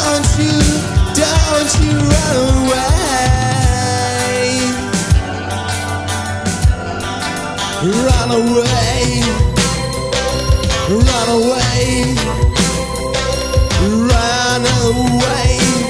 don't you run away. Run away, run away, run away.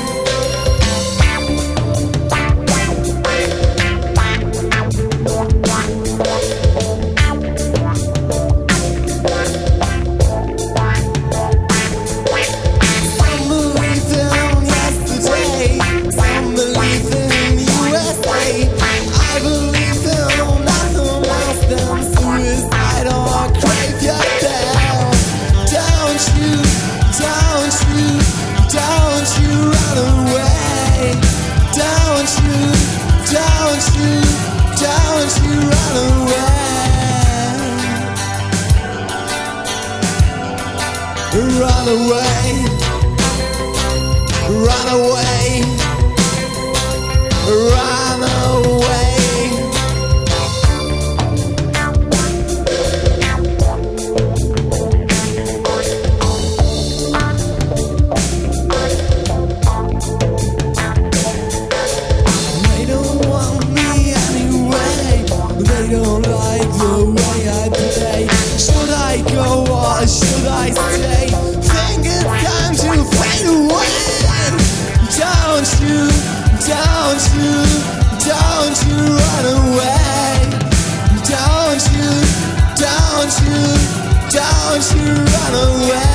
Run away, run away, run away. They don't want me anyway. They don't like the way I play. Should I go or should I stay? Think it's time to fade away. Don't you run away. Don't you run away.